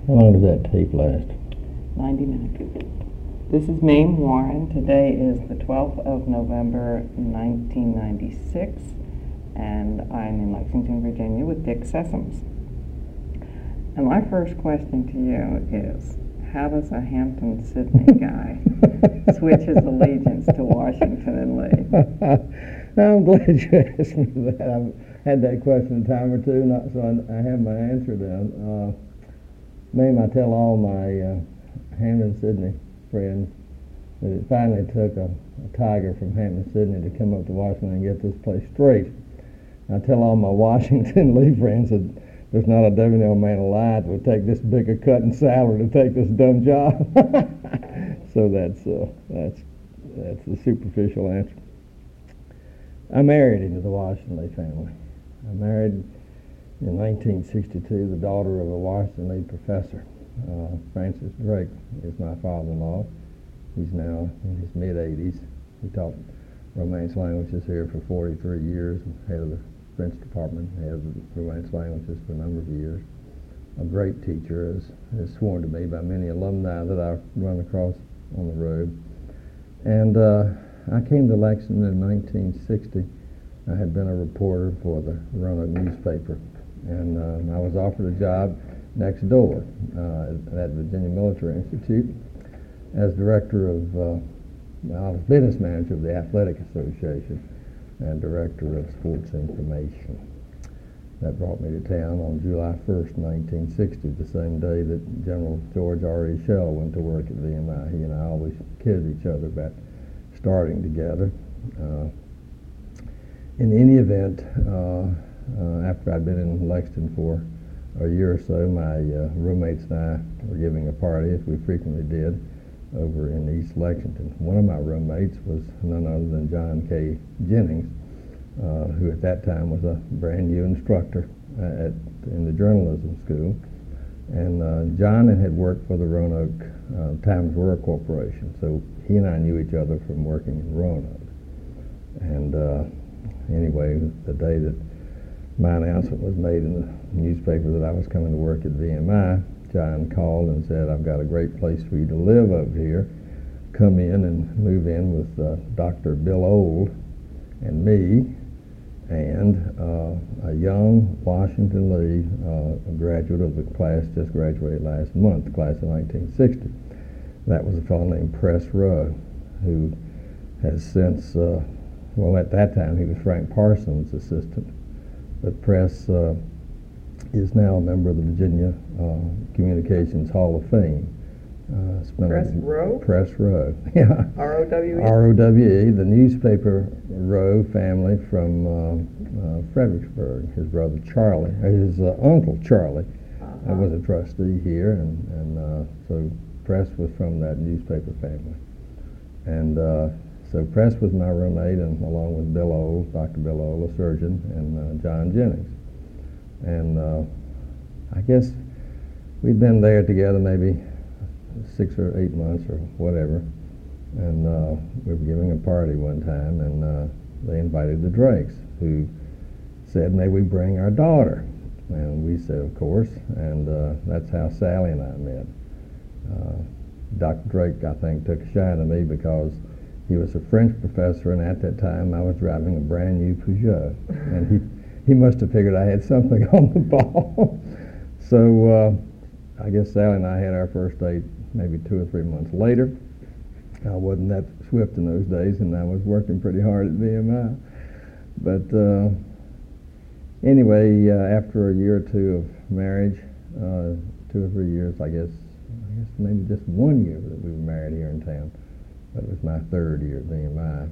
How long does that tape last? 90 minutes. This is Mame Warren. Today is the 12th of November, 1996, and I'm in Lexington, Virginia with Dick Sessoms. And my first question to you is, how does a Hampton-Sydney guy switch his allegiance to Washington and Lee? I'm glad you asked me that. I've had that question a time or two, so I have my answer down. Mame, I tell all my Hampton-Sydney friends that it finally took a tiger from Hampton-Sydney to come up to Washington and get this place straight. I tell all my Washington Lee friends that there's not a WNL man alive that would take this big a cut in salary to take this dumb job. So that's the superficial answer. I married into the Washington Lee family. I married in 1962 the daughter of a Washington Lee professor. Francis Drake is my father-in-law. He's now in his mid-80s. He taught Romance languages here for 43 years, head of the French department, head of the Romance languages for a number of years. A great teacher, as sworn to me by many alumni that I've run across on the road. And I came to Lexington in 1960. I had been a reporter for the Roanoke newspaper, and I was offered a job next door at Virginia Military Institute as director of, I was business manager of the Athletic Association and director of sports information. That brought me to town on July 1st, 1960, the same day that General George R.E. Shell went to work at VMI. He and I always kidded each other about starting together. In any event, after I'd been in Lexington for a year or so, my roommates and I were giving a party, as we frequently did, over in East Lexington. One of my roommates was none other than John K. Jennings, who at that time was a brand new instructor in the journalism school. And John had worked for the Roanoke Times World Corporation, so he and I knew each other from working in Roanoke. And anyway, the day that my announcement was made in the newspaper that I was coming to work at VMI, John called and said, "I've got a great place for you to live over here. Come in and move in with Dr. Bill Old and me and a young Washington Lee, a graduate of the class just graduated last month, the class of 1960. That was a fellow named Press Rowe, who has since, well, at that time he was Frank Parsons' assistant, but Press is now a member of the Virginia Communications Hall of Fame. Press Rowe? Press Rowe, yeah. R-O-W-E? R-O-W-E, the newspaper Rowe family from Fredericksburg. His brother Charlie, his uncle Charlie, was a trustee here, and so Press was from that newspaper family. And so Press was my roommate, and along with Bill Old, Dr. Bill Old, a surgeon, and John Jennings. And I guess we'd been there together maybe 6 or 8 months or whatever, and we were giving a party one time, and they invited the Drakes, who said, "May we bring our daughter?" And we said, "Of course," and that's how Sally and I met. Dr. Drake, I think, took a shine to me because he was a French professor, and at that time I was driving a brand new Peugeot, and he must have figured I had something on the ball. So I guess Sally and I had our first date maybe 2 or 3 months later. I wasn't that swift in those days, and I was working pretty hard at VMI. But anyway, after a year or two of marriage, 2 or 3 years, I guess maybe just 1 year that we were married here in town. But it was my 3rd year at VMI.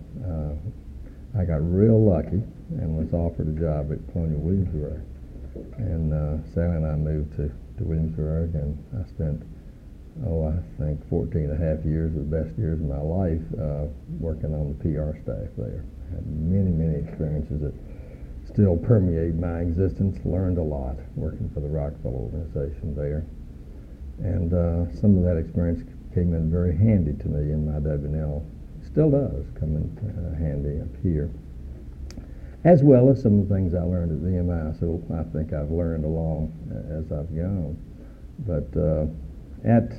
I got real lucky and was offered a job at Colonial Williamsburg. And Sally and I moved to Williamsburg, and I spent, I think 14 and a half years, the best years of my life, working on the PR staff there. Had many, many experiences that still permeate my existence. Learned a lot working for the Rockefeller organization there. And some of that experience came in very handy to me in my WNL. Still does come in handy up here, as well as some of the things I learned at VMI. So I think I've learned along as I've gone. But at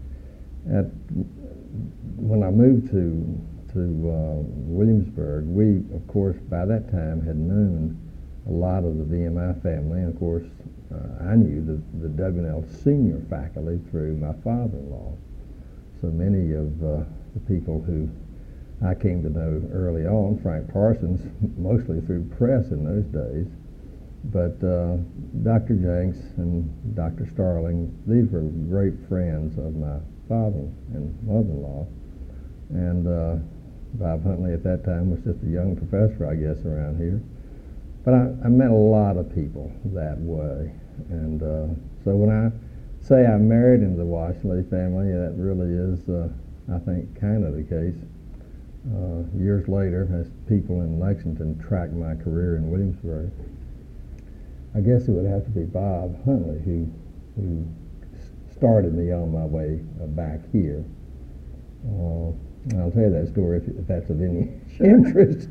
when I moved to Williamsburg, we, of course, by that time had known a lot of the VMI family, and of course, I knew the W&L senior faculty through my father-in-law. So many of the people who I came to know early on, Frank Parsons, mostly through press in those days, but Dr. Jenks and Dr. Starling, these were great friends of my father and mother-in-law. And Bob Huntley at that time was just a young professor, I guess, around here. But I met a lot of people that way. And so when I say I married into the Washley family, that really is, I think, kind of the case. Years later, as people in Lexington tracked my career in Williamsburg, I guess it would have to be Bob Huntley who started me on my way back here. I'll tell you that story if that's of any interest.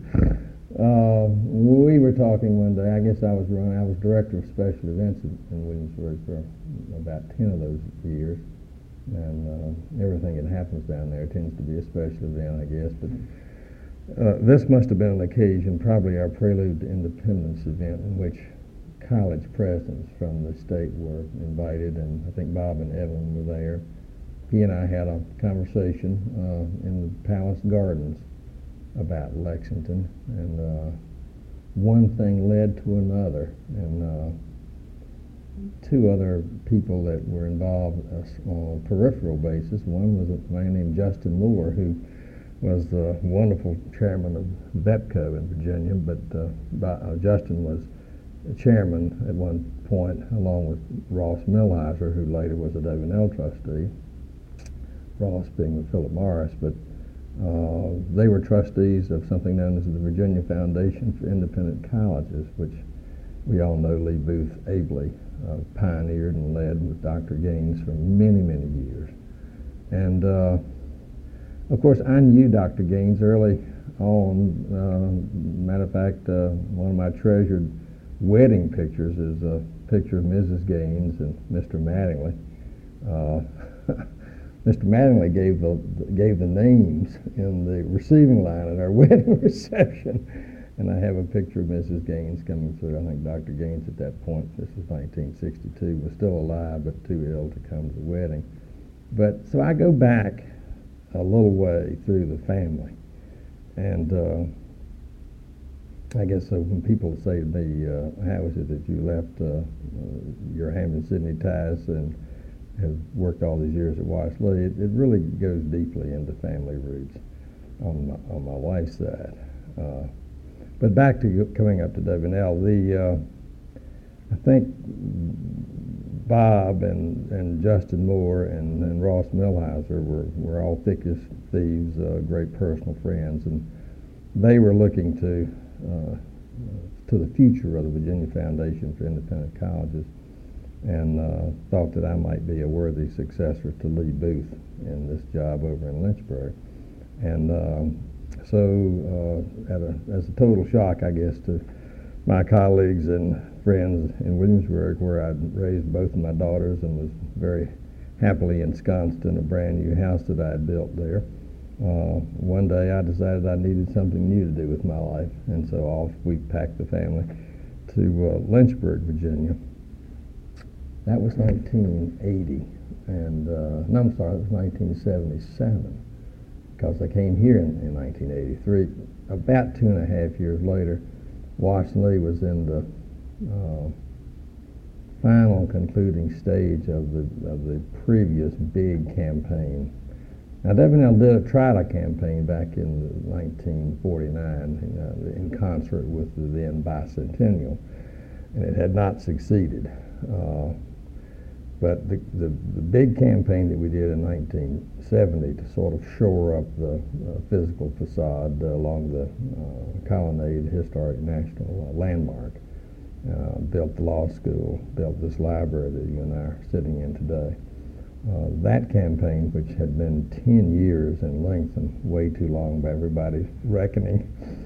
We were talking one day. I guess I was director of special events in Williamsburg for about 10 of those years, and everything that happens down there tends to be a special event, I guess. But this must have been an occasion, probably our Prelude to Independence event, in which college presidents from the state were invited, and I think Bob and Evelyn were there. He and I had a conversation in the Palace Gardens about Lexington, and one thing led to another, and two other people that were involved on a peripheral basis. One was a man named Justin Moore, who was the wonderful chairman of VEPCO in Virginia, but Justin was chairman at one point, along with Ross Millhiser, who later was a W&L trustee, Ross being with Philip Morris, but they were trustees of something known as the Virginia Foundation for Independent Colleges, which we all know Lee Booth ably pioneered and led with Dr. Gaines for many, many years. And of course, I knew Dr. Gaines early on. Matter of fact, one of my treasured wedding pictures is a picture of Mrs. Gaines and Mr. Mattingly. Mr. Mattingly gave the names in the receiving line at our wedding reception, and I have a picture of Mrs. Gaines coming through. I think Dr. Gaines at that point, this was 1962, was still alive but too ill to come to the wedding. But so I go back a little way through the family, and I guess so when people say to me, how is it that you left your Hampden-Sydney ties and have worked all these years at Washley, it really goes deeply into family roots on my wife's side. But back to coming up to W&L, I think Bob and Justin Moore and Ross Millhiser were all thick as thieves, great personal friends, and they were looking to the future of the Virginia Foundation for Independent Colleges, and thought that I might be a worthy successor to Lee Booth in this job over in Lynchburg. And so as a total shock, I guess, to my colleagues and friends in Williamsburg, where I'd raised both of my daughters and was very happily ensconced in a brand new house that I had built there, one day I decided I needed something new to do with my life, and so off we packed the family to Lynchburg, Virginia. That was 1980, and no, I'm sorry, it was 1977, because I came here in 1983. About 2.5 years later, Washley was in the final concluding stage of the previous big campaign. Now, W&L did try a campaign back in 1949 in concert with the then bicentennial, and it had not succeeded. But the big campaign that we did in 1970 to sort of shore up the physical facade along the Colonnade Historic National Landmark, built the law school, built this library that you and I are sitting in today. That campaign, which had been 10 years in length and way too long by everybody's reckoning,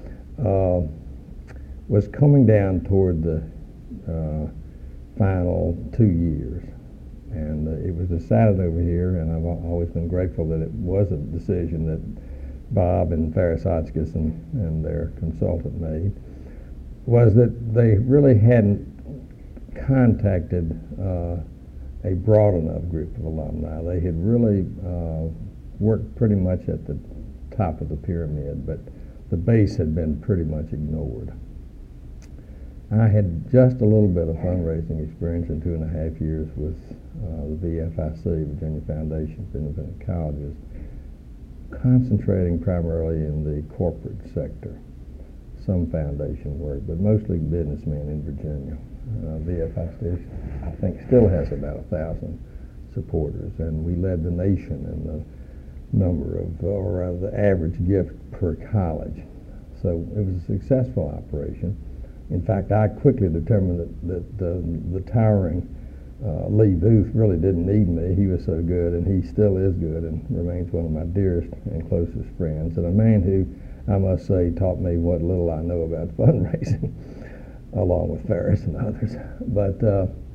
was coming down toward the final 2 years. And it was decided over here, and I've always been grateful that it was a decision that Bob and Ferris Hotchkiss and their consultant made, was that they really hadn't contacted a broad enough group of alumni. They had really worked pretty much at the top of the pyramid, but the base had been pretty much ignored. I had just a little bit of fundraising experience in 2.5 years with the VFIC, Virginia Foundation for Independent Colleges, concentrating primarily in the corporate sector, some foundation work, but mostly businessmen in Virginia. VFIC, I think, still has about 1,000 supporters, and we led the nation in the number of, or the average gift per college. So it was a successful operation. In fact, I quickly determined that the towering Lee Booth really didn't need me. He was so good, and he still is good and remains one of my dearest and closest friends, and a man who, I must say, taught me what little I know about fundraising, along with Ferris and others. But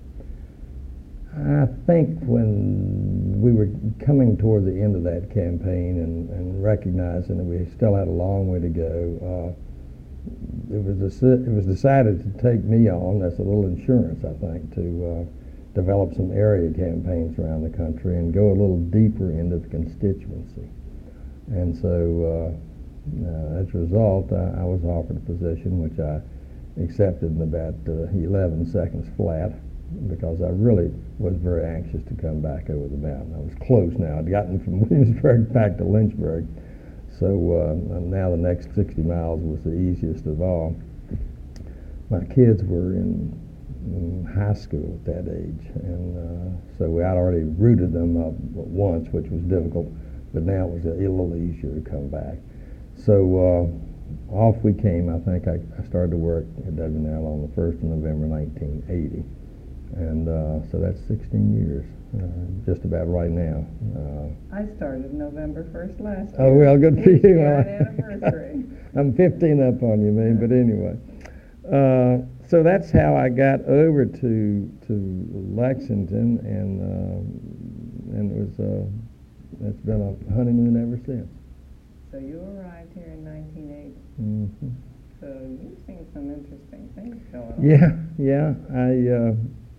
I think when we were coming toward the end of that campaign and recognizing that we still had a long way to go, it was decided to take me on as a little insurance, I think, to develop some area campaigns around the country and go a little deeper into the constituency. And so as a result, I was offered a position which I accepted in about 11 seconds flat, because I really was very anxious to come back over the mountain. I was close now. I'd gotten from Williamsburg back to Lynchburg. So now the next 60 miles was the easiest of all. My kids were in high school at that age, and so I'd already rooted them up once, which was difficult, but now it was a little easier to come back. So off we came. I think I started to work at W&L on the 1st of November 1980, and so that's 16 years. Just about right now. I started November 1st last year. Oh, well, good for you. Our anniversary. I'm 15 up on you, man, but anyway. So that's how I got over to Lexington, and it was it's been a honeymoon ever since. So you arrived here in 1980. Mm-hmm. So you've seen some interesting things going on. Yeah.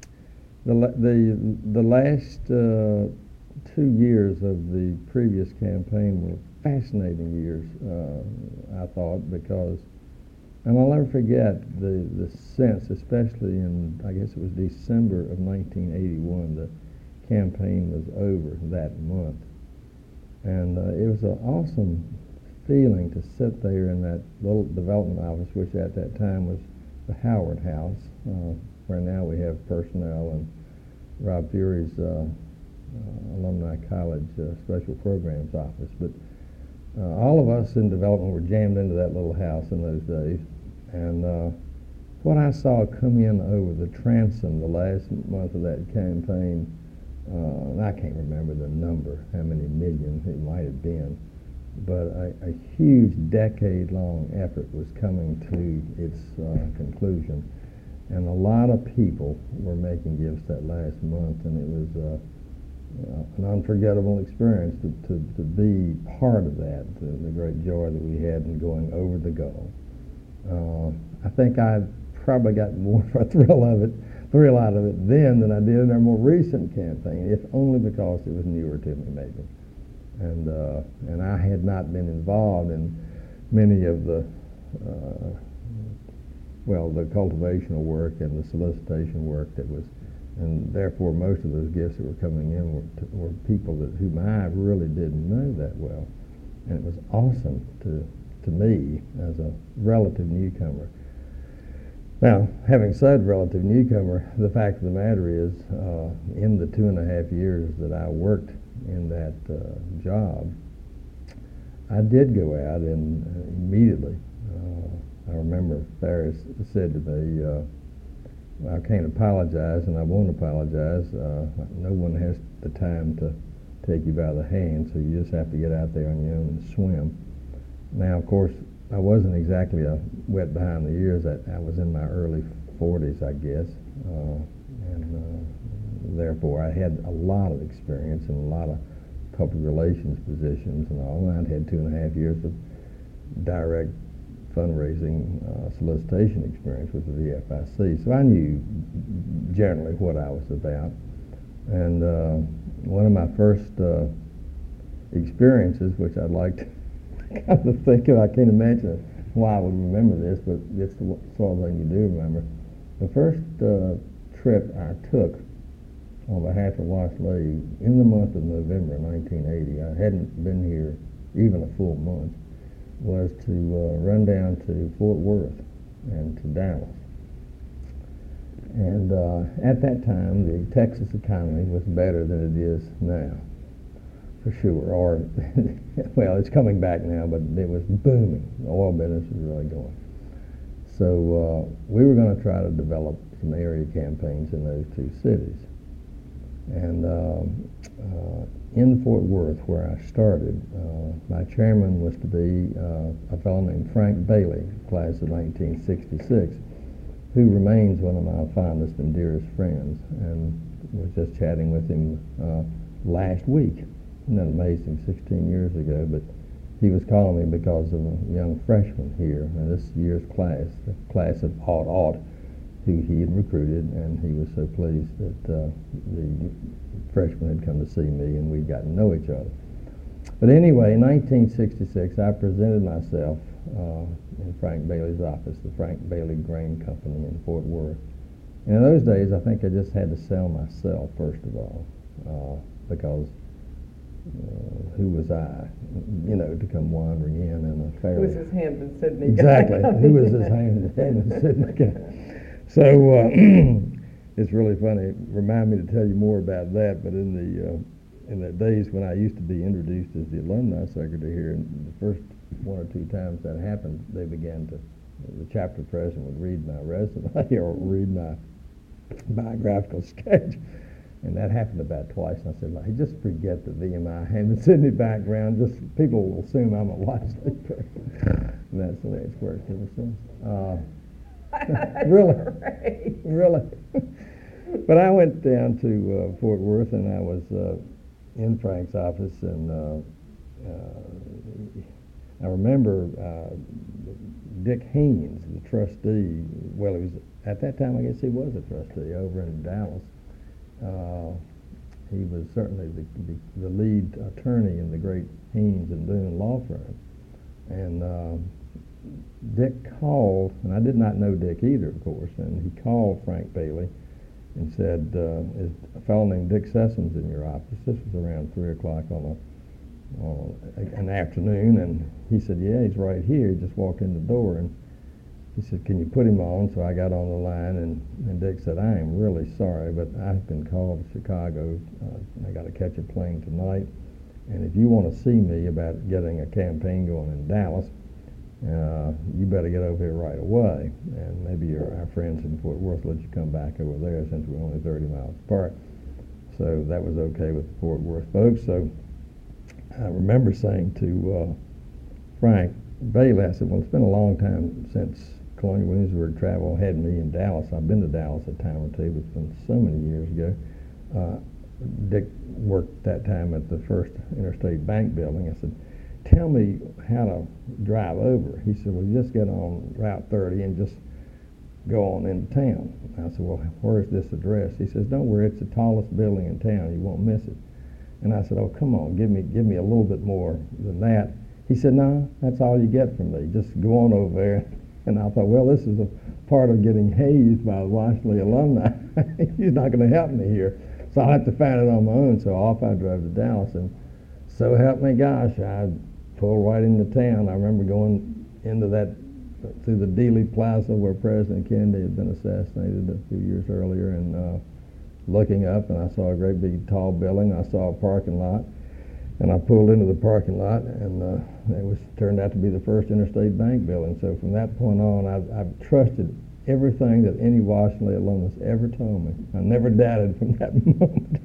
The last 2 years of the previous campaign were fascinating years, I thought, because, and I'll never forget the sense, especially in, I guess it was December of 1981, the campaign was over that month. And it was an awesome feeling to sit there in that little development office, which at that time was the Howard House, where now we have personnel and Rob Fury's Alumni College Special Programs Office. But all of us in development were jammed into that little house in those days. And what I saw come in over the transom the last month of that campaign, and I can't remember the number, how many million it might have been, but a huge decade-long effort was coming to its conclusion. And a lot of people were making gifts that last month, and it was an unforgettable experience to be part of that, the great joy that we had in going over the goal. I think I probably got more of a thrill out of it then than I did in our more recent campaign, if only because it was newer to me, maybe. And I had not been involved in many of the the cultivational work and the solicitation work that was, and therefore most of those gifts that were coming in were people whom I really didn't know that well. And it was awesome to me as a relative newcomer. Now, having said relative newcomer, the fact of the matter is, in the 2.5 years that I worked in that job, I did go out and immediately, I remember Ferris said to me, I can't apologize and I won't apologize. No one has the time to take you by the hand, so you just have to get out there on your own and swim. Now, of course, I wasn't exactly a wet behind the ears. I was in my early 40s, I guess, and therefore, I had a lot of experience in a lot of public relations positions and all. And I'd had 2.5 years of direct fundraising solicitation experience with the VFIC. So I knew generally what I was about. And one of my first experiences, which I'd like to kind of think of, I can't imagine why I would remember this, but it's the sort of thing you do remember. The first trip I took on behalf of Wash League in the month of November 1980, I hadn't been here even a full month, was to run down to Fort Worth and to Dallas. And at that time, the Texas economy was better than it is now, for sure. Or, well, it's coming back now, but it was booming. The oil business was really going. So we were going to try to develop some area campaigns in those two cities. And in Fort Worth, where I started, my chairman was to be a fellow named Frank Bailey, class of 1966, who remains one of my fondest and dearest friends, and was just chatting with him last week. Isn't that amazing, 16 years ago? But he was calling me because of a young freshman here in this year's class, the class of Aud, who he had recruited, and he was so pleased that the freshman had come to see me, and we'd gotten to know each other. But anyway, in 1966, I presented myself in Frank Bailey's office, the Frank Bailey Grain Company in Fort Worth. And in those days, I think I just had to sell myself, first of all, because who was I, to come wandering in a fairly... Who was his Hampton Sydney guy? Exactly. Who was this Hampton Sydney guy? So it's really funny. Remind me to tell you more about that, but in the days when I used to be introduced as the alumni secretary here, and the first 1 or 2 times that happened, they began to, the chapter president would read my resume or read my biographical sketch. And that happened about twice. And I said, hey, just forget the VMI Hampton Sydney background. Just people will assume I'm a Wash League person. And that's the way it's worked ever since. Really? Really? But I went down to Fort Worth, and I was in Frank's office, and I remember Dick Haynes, the trustee, well, he was, at that time, I guess he was a trustee over in Dallas. He was certainly the lead attorney in the great Haynes and Boone law firm. And Dick called, and I did not know Dick either, of course, and he called Frank Bailey and said, is a fellow named Dick Sessoms in your office? This was around 3 o'clock on an afternoon, and he said, yeah, he's right here. He just walked in the door, and he said, can you put him on? So I got on the line, and Dick said, I am really sorry, but I've been called to Chicago. I got to catch a plane tonight, and if you want to see me about getting a campaign going in Dallas, you better get over here right away, and maybe our friends in Fort Worth let you come back over there since we're only 30 miles apart. So that was okay with the Fort Worth folks. So I remember saying to Frank Bailey, I said, well, it's been a long time since Colonial Williamsburg Travel had me in Dallas. I've been to Dallas a time or two, but it's been so many years ago. Dick worked that time at the First Interstate Bank building. I said, tell me how to drive over. He said, well, you just get on Route 30 and just go on into town. I said, well, where's this address? He says, don't worry, it's the tallest building in town. You won't miss it. And I said, oh, come on, give me a little bit more than that. He said, no, that's all you get from me. Just go on over there. And I thought, well, this is a part of getting hazed by the Wash League alumni. He's not going to help me here. So I'll have to find it on my own. So off I drove to Dallas. And so help me gosh, I pulled right into town. I remember going into through the Dealey Plaza where President Kennedy had been assassinated a few years earlier, and looking up, and I saw a great big tall building. I saw a parking lot. And I pulled into the parking lot, and it turned out to be the First Interstate Bank building. So from that point on, I've trusted everything that any Wash League alumnus ever told me. I never doubted from that moment.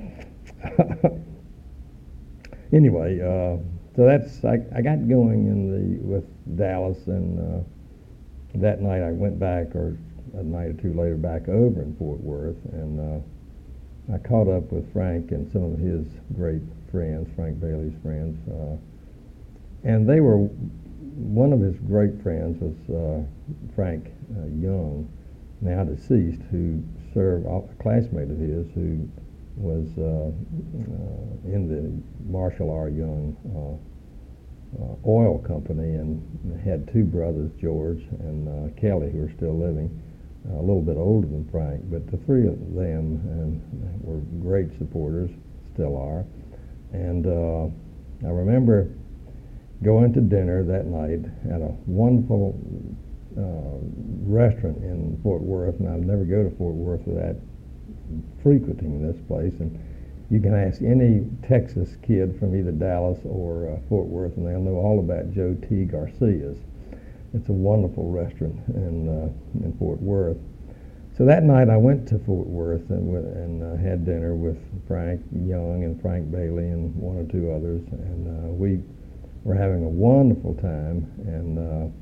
Anyway, so I got going with Dallas, and that night I went back, or a night or two later, back over in Fort Worth, and I caught up with Frank and some of his great friends, Frank Bailey's friends, and they were, one of his great friends was Frank Young, now deceased, who served, a classmate of his who was in the Marshall R. Young oil company, and had two brothers, George and Kelly, who are still living, a little bit older than Frank, but the three of them were great supporters, still are. And I remember going to dinner that night at a wonderful restaurant in Fort Worth, and I'd never go to Fort Worth without frequenting this place. And you can ask any Texas kid from either Dallas or Fort Worth, and they'll know all about Joe T. Garcia's. It's a wonderful restaurant in Fort Worth. So that night I went to Fort Worth and had dinner with Frank Young and Frank Bailey and one or two others, and we were having a wonderful time. And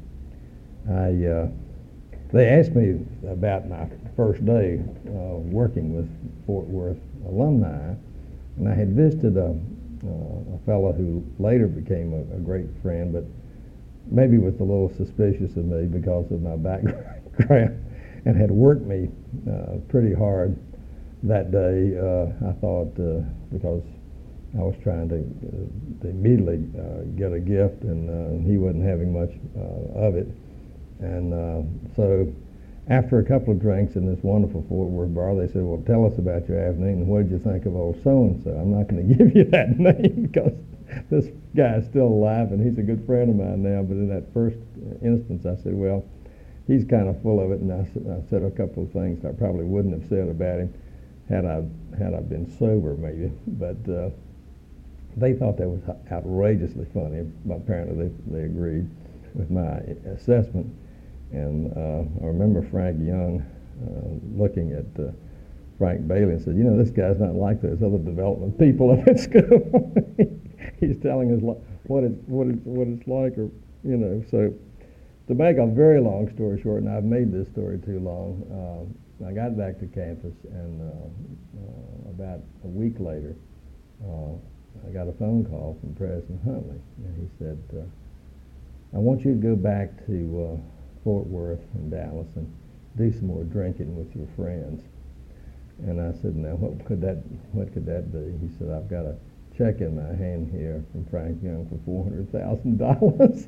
they asked me about my first day working with Fort Worth alumni, and I had visited a fellow who later became a great friend, but maybe was a little suspicious of me because of my background, and had worked me pretty hard that day. I thought because I was trying to immediately get a gift, and he wasn't having much of it. And so after a couple of drinks in this wonderful Fort Worth bar, they said, well, tell us about your afternoon, and what did you think of old so-and-so? I'm not going to give you that name because this guy is still alive, and he's a good friend of mine now. But in that first instance, I said, well, he's kind of full of it, and I said a couple of things I probably wouldn't have said about him had I been sober, maybe. But they thought that was outrageously funny. Apparently, they agreed with my assessment. And I remember Frank Young looking at Frank Bailey and said, you know, this guy's not like those other development people up at school. He's telling us what it's like, or, you know. So to make a very long story short, and I've made this story too long, I got back to campus, and about a week later, I got a phone call from President Huntley, and he said, I want you to go back to Fort Worth and Dallas and do some more drinking with your friends. And I said, now what could that be? He said, I've got a check in my hand here from Frank Young for $400,000.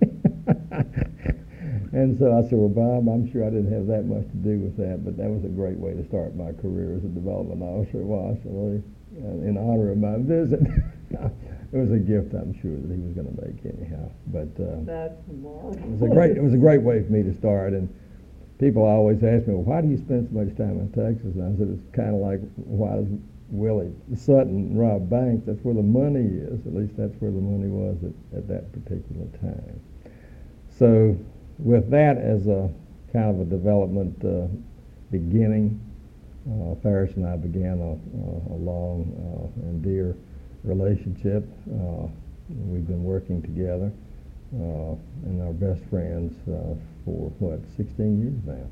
And so I said, well, Bob, I'm sure I didn't have that much to do with that, but that was a great way to start my career as a development officer. Well, I said, really, in honor of my visit. It was a gift, I'm sure, that he was going to make anyhow. But that's marvelous. It was a great way for me to start. And people always ask me, well, why do you spend so much time in Texas? And I said, it's kind of like, why does Willie Sutton rob banks? That's where the money is. At least that's where the money was at that particular time. So with that as a kind of a development beginning, Ferris and I began a long and dear relationship. We've been working together and are best friends for 16 years now.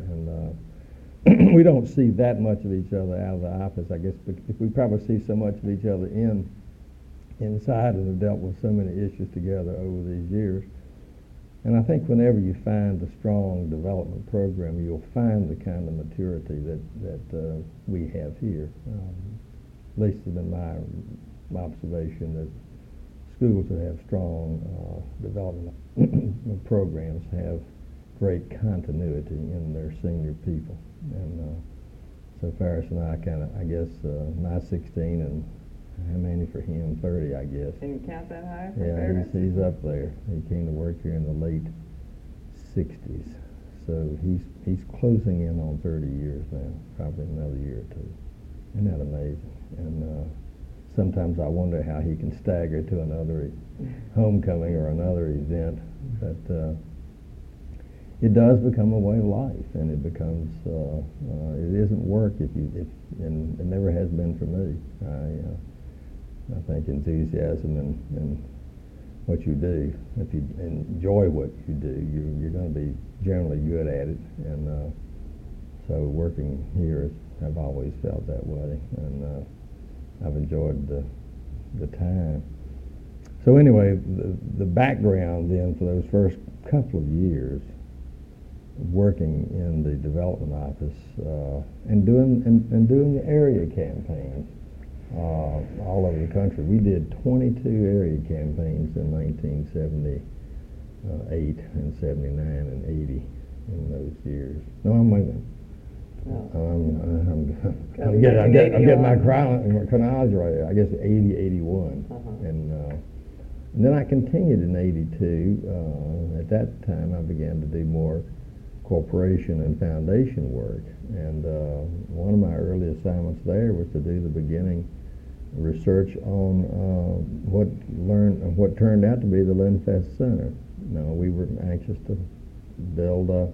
And we don't see that much of each other out of the office. I guess if we probably see so much of each other inside and have dealt with so many issues together over these years. And I think whenever you find a strong development program, you'll find the kind of maturity that we have here. At least it's been my observation that schools that have strong development programs have great continuity in their senior people. And so Ferris and I kind of, I guess, my 16 and how many for him? 30, I guess. Can you count that high for Yeah, Ferris? he's up there. He came to work here in the late 60s. So he's closing in on 30 years now, probably another year or two. Isn't that amazing? And sometimes I wonder how he can stagger to another homecoming or another event. But it does become a way of life, and it becomes, it isn't work and it never has been for me. I think enthusiasm and what you do, if you enjoy what you do, you're going to be generally good at it. And So working here, I've always felt that way, and I've enjoyed the time. So anyway, the background then for those first couple of years, working in the development office and doing the area campaigns all over the country. We did 22 area campaigns in 1978 and 79 and 80 in those years. No, I'm waiting. I'm getting my chronology right. I guess 80, 81, and then I continued in 82. At that time, I began to do more corporation and foundation work, and one of my early assignments there was to do the beginning research on what turned out to be the Linfest Center. Now, we were anxious to build a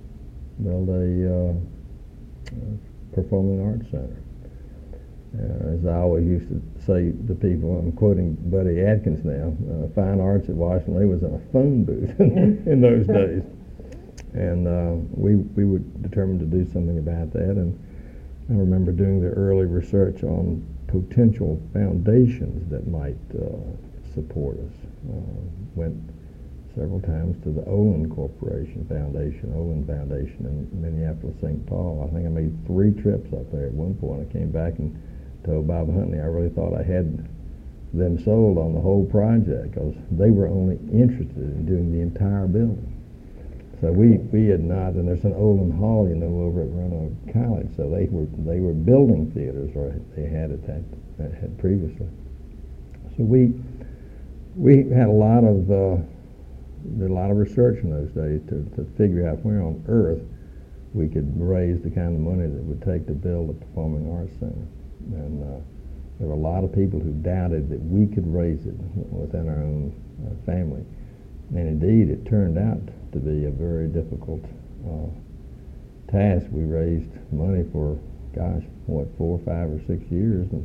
performing arts center. As I always used to say to people, I'm quoting Buddy Atkins now, fine arts at Washington Lee was in a phone booth in those days. And we were determined to do something about that. And I remember doing the early research on potential foundations that might support us. Went several times to the Olin Corporation Foundation, Olin Foundation in Minneapolis, St. Paul. I think I made 3 trips up there at one point. I came back and told Bob Huntley I really thought I had them sold on the whole project because they were only interested in doing the entire building. So we had not, and there's an Olin Hall, over at Roanoke College. So they were building theaters, or they had had previously. So we had a lot of did a lot of research in those days to figure out where on earth we could raise the kind of money that it would take to build a performing arts center. And there were a lot of people who doubted that we could raise it within our own family. And indeed, it turned out to be a very difficult task. We raised money for, 4, 5, or 6 years, and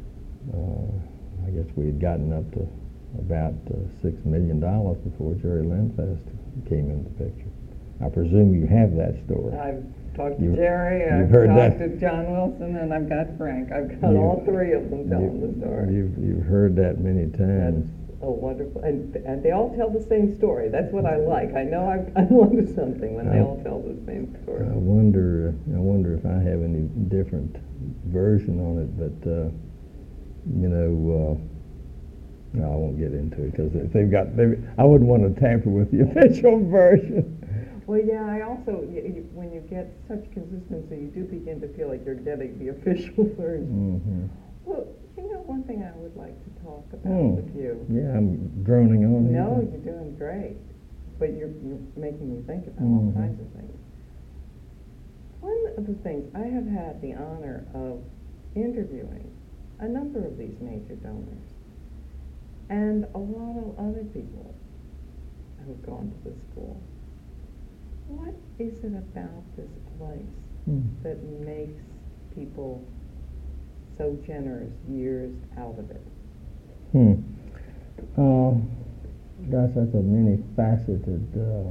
I guess we had gotten up to about $6 million before Jerry Linfest came into the picture. I presume you have that story. I've talked to Jerry, I've talked to John Wilson, and I've got Frank. I've got all 3 of them telling the story. You've heard that many times. That's wonderful, and they all tell the same story. That's what I like. I know I'm onto something when they all tell the same story. I wonder if I have any different version on it, but I won't get into it because if I wouldn't want to tamper with the official version. Well, yeah, I also, when you get such consistency, you do begin to feel like you're getting the official version. Mm-hmm. Well, one thing I would like to talk about with you. Yeah, I'm droning on. No, you're doing great, but you're making me think about all kinds of things. One of the things, I have had the honor of interviewing a number of these major donors, and a lot of other people who've gone to the school. What is it about this place that makes people so generous years out of it? Gosh, that's a many-faceted,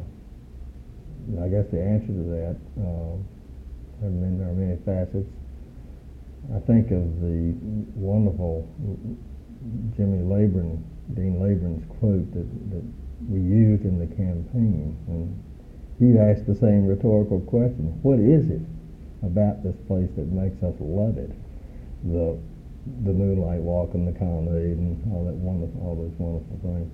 I guess the answer to that, there are many facets. I think of the wonderful Dean Labrin's quote that we used in the campaign. And he asked the same rhetorical question: what is it about this place that makes us love it? The Moonlight Walk and the Colonnade and all those wonderful things.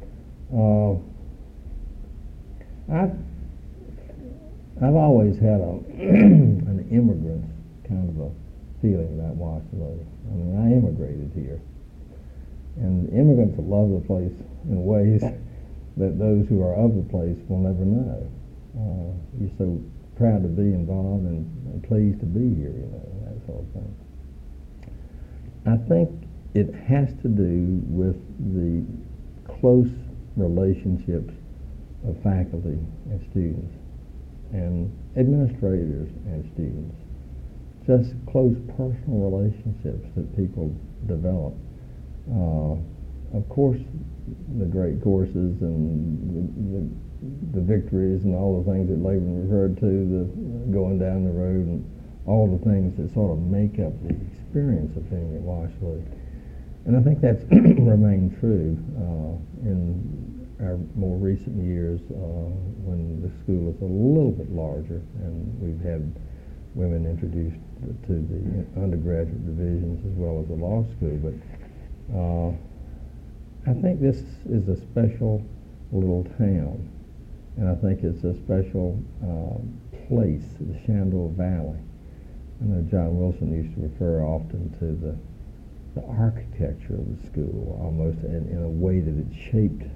I've always had an immigrant kind of a feeling about Washington. I mean, I immigrated here, and immigrants love the place in ways that those who are of the place will never know. You're so proud to be involved and pleased to be here, that sort of thing. I think it has to do with the close relationships of faculty and students and administrators and students. Just close personal relationships that people develop. of course, the great courses and the victories and all the things that Laban referred to, the going down the road and all the things that sort of make up the experience of being at Washley. And I think that's remained true in our more recent years when the school is a little bit larger and we've had women introduced to the undergraduate divisions as well as the law school. But I think this is a special little town, and I think it's a special place, the Shenandoah Valley. I know John Wilson used to refer often to the architecture of the school, almost in a way that it shaped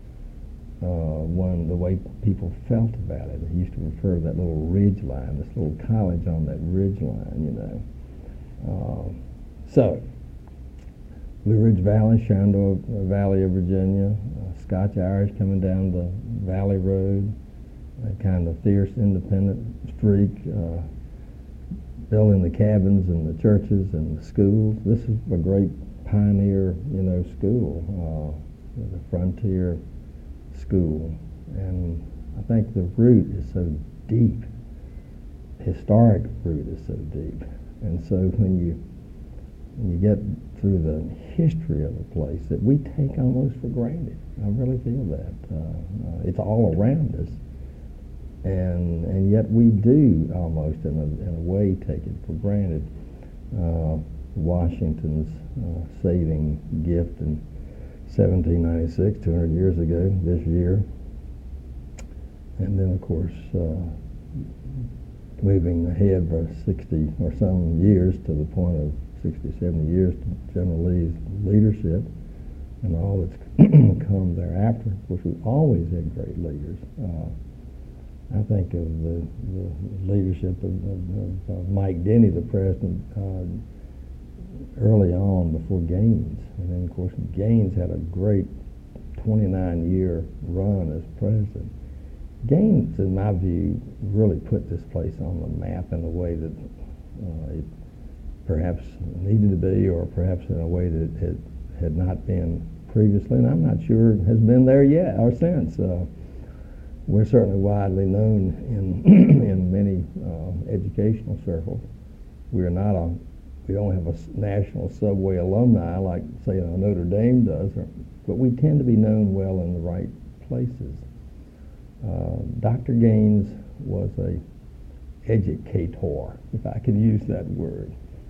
the way people felt about it. He used to refer to that little ridge line, this little college on that ridge line, you know. So, Blue Ridge Valley, Shenandoah Valley of Virginia, Scotch-Irish coming down the Valley Road, a kind of fierce independent streak, building the cabins and the churches and the schools. This is a great pioneer, school, the frontier school. And I think the root is so deep. Historic root is so deep. And so when you get through the history of the place that we take almost for granted, I really feel that. It's all around us. And yet we do almost in a way take it for granted. Washington's saving gift in 1796, 200 years ago this year. And then, of course, moving ahead for 60 or some years to the point of 60, 70 years to General Lee's leadership and all that's come thereafter. Of course, we've always had great leaders. I think of the leadership of Mike Denny, the president, early on before Gaines. And then, of course, Gaines had a great 29-year run as president. Gaines, in my view, really put this place on the map in a way that it perhaps needed to be, or perhaps in a way that it had not been previously, and I'm not sure it has been there yet or since. We're certainly widely known in many educational circles. We don't have a national subway alumni like, say, Notre Dame does, but we tend to be known well in the right places. Dr. Gaines was a educator, if I could use that word.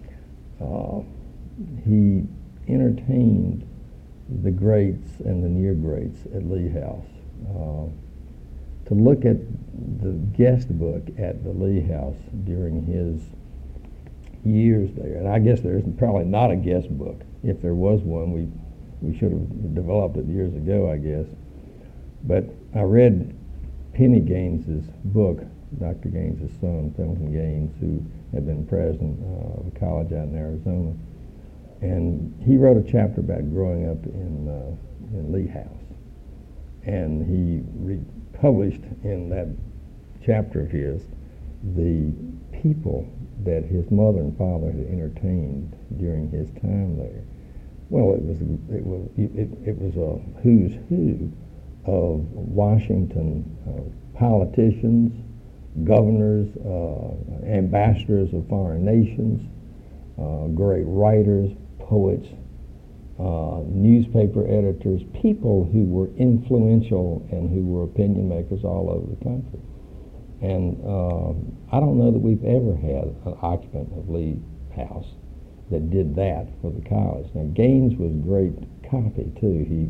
He entertained the greats and the near greats at Lee House. To look at the guest book at the Lee House during his years there, and I guess there's probably not a guest book. If there was one, we should have developed it years ago, I guess. But I read Penny Gaines's book, Dr. Gaines's son, Pendleton Gaines, who had been president of a college out in Arizona. And he wrote a chapter about growing up in Lee House. And he published in that chapter of his the people that his mother and father had entertained during his time there. Well, it was a who's who of Washington politicians, governors, ambassadors of foreign nations, great writers, poets, newspaper editors, people who were influential and who were opinion makers all over the country. And I don't know that we've ever had an occupant of Lee House that did that for the college. Now, Gaines was great copy too.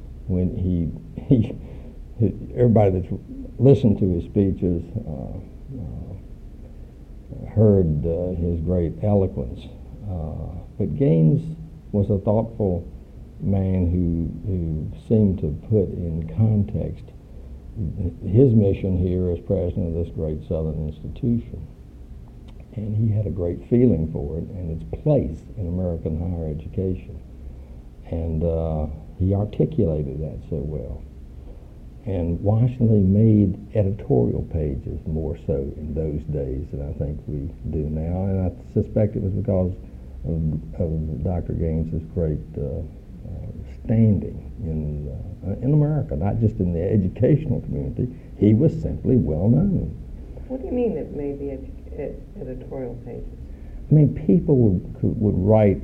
Everybody that's listened to his speeches heard his great eloquence. But Gaines was a thoughtful man who seemed to put in context his mission here as president of this great Southern institution. And he had a great feeling for it and its place in American higher education. And he articulated that so well. And Washington made editorial pages more so in those days than I think we do now. And I suspect it was because of Dr. Gaines's great outstanding in America, not just in the educational community. He was simply well known. What do you mean it made the editorial pages? I mean, people would write.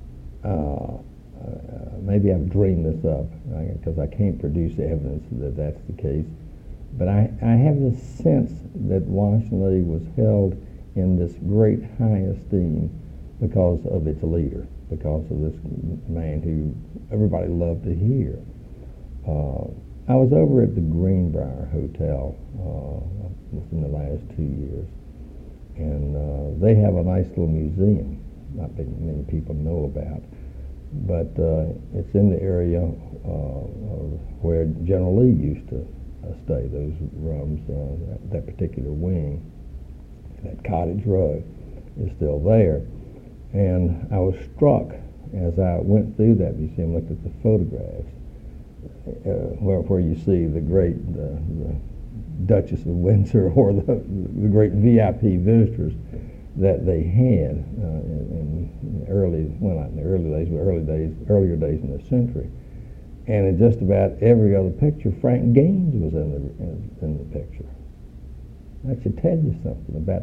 Maybe I've dreamed this up because I can't produce evidence that that's the case. But I have this sense that Washington Lee was held in this great high esteem because of its leader, because of this man who everybody loved to hear. I was over at the Greenbrier Hotel within the last 2 years, and they have a nice little museum, not many people know about, but it's in the area where General Lee used to stay, those rooms, that particular wing. That cottage row is still there. And I was struck as I went through that museum, looked at the photographs, where you see the great the Duchess of Windsor or the great VIP visitors that they had in the early, well, not in the early days, but earlier days in the century. And in just about every other picture, Frank Gaines was in the picture. That should tell you something about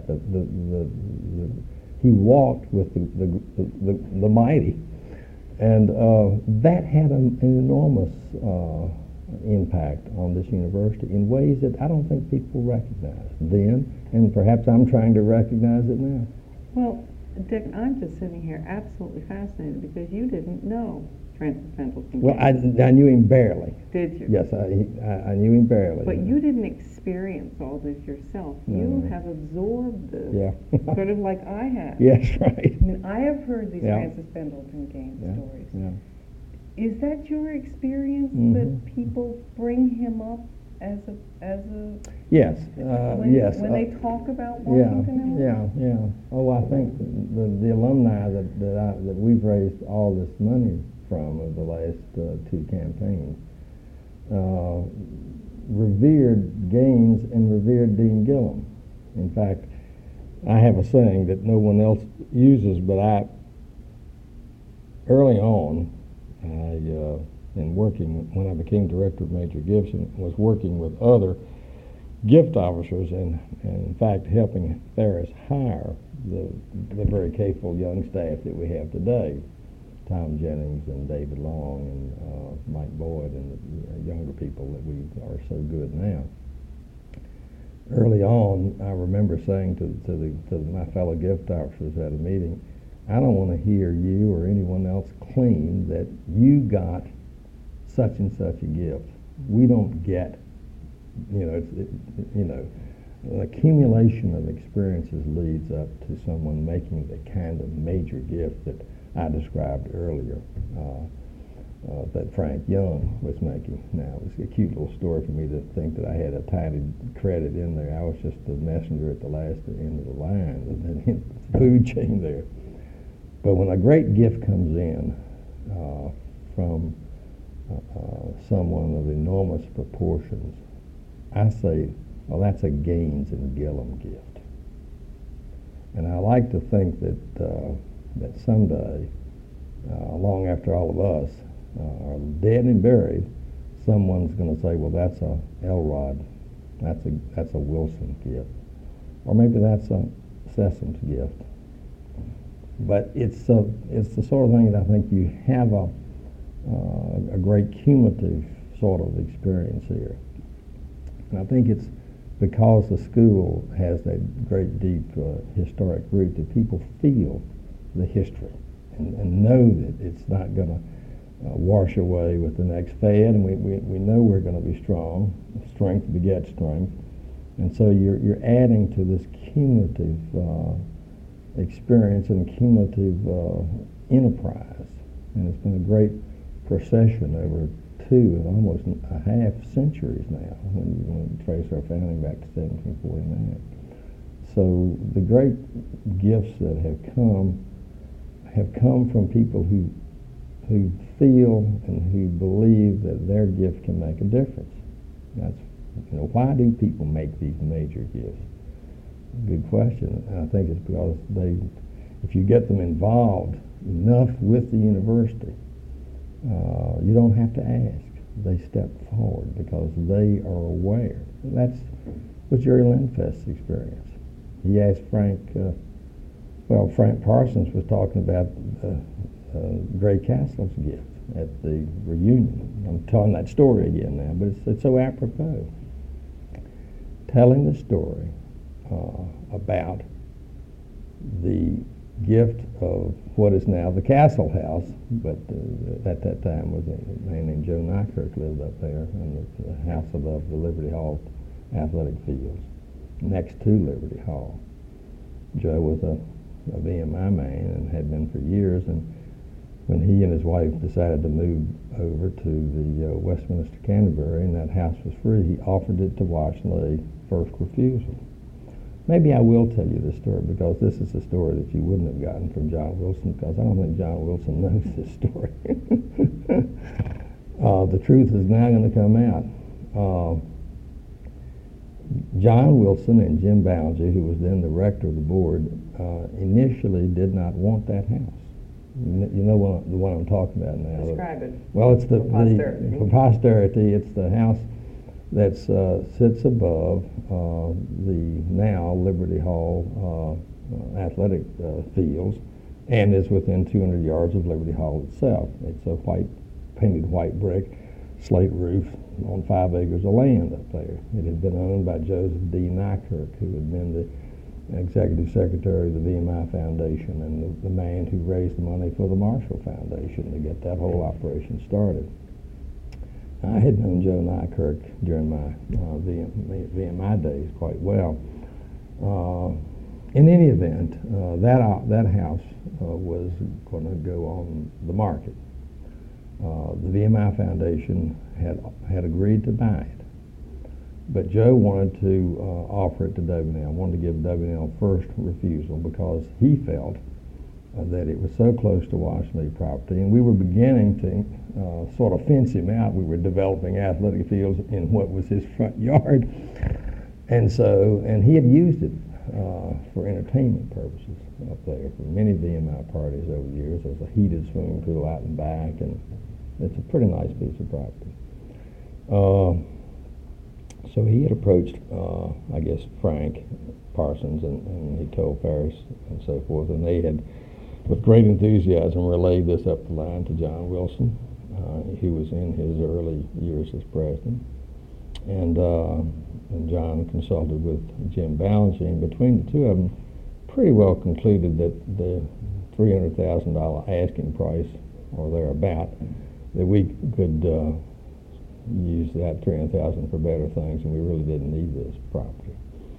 he walked with the mighty, and that had an enormous impact on this university in ways that I don't think people recognized then, and perhaps I'm trying to recognize it now. Well, Dick, I'm just sitting here absolutely fascinated because you didn't know Francis Pendleton. Well, I knew him barely. Did you? Yes, I knew him barely. But you didn't experience all this yourself. You have absorbed this, sort of like I have. Yes, right. I mean, I have heard these Francis Pendleton Gaines stories. Yeah. Is that your experience that people bring him up as a yes, yes. When they talk about Washington? Yeah. Oh, I think the alumni that we've raised all this money from over the last two campaigns revered Gaines and revered Dean Gillum. In fact, I have a saying that no one else uses, but early on, in working, when I became director of Major Gibson, was working with other gift officers and in fact helping Ferris hire the very capable young staff that we have today. Tom Jennings and David Long and Mike Boyd and the younger people that we are so good now. Early on, I remember saying to my fellow gift officers at a meeting, I don't want to hear you or anyone else claim that you got such and such a gift. We don't get, an accumulation of experiences leads up to someone making the kind of major gift that I described earlier, that Frank Young was making. Now, it was a cute little story for me to think that I had a tiny credit in there. I was just the messenger at the last end of the line, and then the food chain there. But when a great gift comes in from someone of enormous proportions, I say, well, that's a Gaines and Gillum gift. And I like to think that someday, long after all of us are dead and buried, someone's going to say, well, that's a Elrod, that's a Wilson gift, or maybe that's a Sessom's gift. But it's the sort of thing that I think you have a great cumulative sort of experience here. And I think it's because the school has that great deep historic root that people feel the history and know that it's not going to wash away with the next fad, and we know we're going to be strong. Strength begets strength. And so you're adding to this cumulative experience and cumulative enterprise. And it's been a great procession over 2 and almost a half centuries now when we trace our founding back to 1749. So the great gifts that have come from people who feel and who believe that their gift can make a difference. That's, why do people make these major gifts? Good question. And I think it's because if you get them involved enough with the university, You don't have to ask. They step forward because they are aware. And that's was Jerry Lindfest's experience. He asked Frank, Frank Parsons was talking about Gray Castle's gift at the reunion. I'm telling that story again now, but it's so apropos. Telling the story about the gift of what is now the Castle House, but at that time was a man named Joe Nykirk lived up there, and the house above the Liberty Hall athletic fields, next to Liberty Hall. Joe was a VMI man and had been for years, and when he and his wife decided to move over to the Westminster Canterbury and that house was free, he offered it to Washley, first refusal. Maybe I will tell you this story because this is a story that you wouldn't have gotten from John Wilson, because I don't think John Wilson knows this story. The truth is now going to come out. John Wilson and Jim Ballinger, who was then the rector of the board, initially did not want that house. You know the one I'm talking about now. Describe it. Well, it's for posterity. For posterity, it's the house that sits above the now Liberty Hall athletic fields, and is within 200 yards of Liberty Hall itself. It's a painted white brick, slate roof on 5 acres of land up there. It had been owned by Joseph D. Nykirk, who had been the executive secretary of the VMI Foundation and the man who raised the money for the Marshall Foundation to get that whole operation started. I had known Joe Nykirk during my VMI days quite well. In any event, that house was going to go on the market. The VMI Foundation had agreed to buy it, but Joe wanted to offer it to W&L, wanted to give W&L first refusal because he felt that it was so close to Washley property, and we were beginning to sort of fence him out. We were developing athletic fields in what was his front yard, and he had used it for entertainment purposes up there for many VMI parties over the years. There's a heated swimming pool out and back, and it's a pretty nice piece of property. So he had approached, I guess, Frank Parsons, and he told Ferris and so forth, and they had, with great enthusiasm, relayed this up the line to John Wilson. He was in his early years as president, and John consulted with Jim Ballinger, and between the two of them, pretty well concluded that the $300,000 asking price, or thereabout, that we could use that $300,000 for better things, and we really didn't need this property.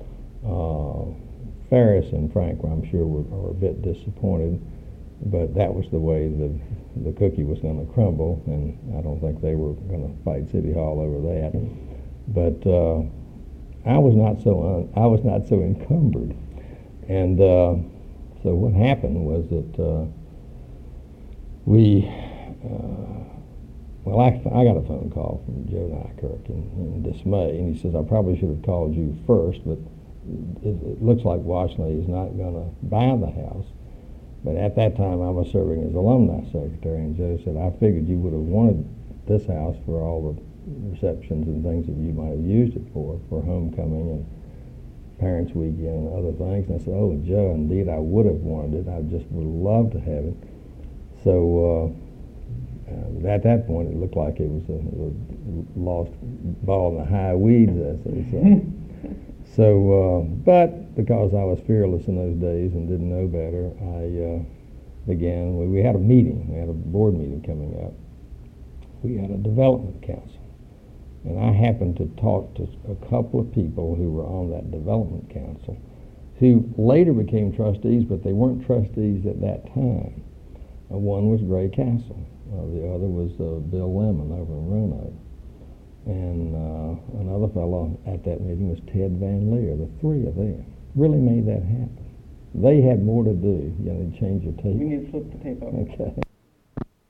Ferris and Frank, I'm sure, were a bit disappointed, but that was the way the cookie was going to crumble, and I don't think they were going to fight City Hall over that. But I was not so encumbered, and so what happened was that I got a phone call from Joe Nykirk in dismay, and he says, I probably should have called you first, but it looks like Washley is not going to buy the house. But at that time, I was serving as alumni secretary, and Joe said, I figured you would have wanted this house for all the receptions and things that you might have used it for homecoming and Parents' Weekend and other things. And I said, oh, Joe, indeed, I would have wanted it. I just would love to have it. So at that point, it looked like it was a lost ball in the high weeds, as they say. So, but because I was fearless in those days and didn't know better, I began. We had a meeting. We had a board meeting coming up. We had a development council, and I happened to talk to a couple of people who were on that development council, who later became trustees, but they weren't trustees at that time. One was Gray Castle. The other was Bill Lemon over in Roanoke. And another fellow at that meeting was Ted Van Leer. The three of them really made that happen. They had more to do. You know, change your tape. You need to flip the tape over. Okay.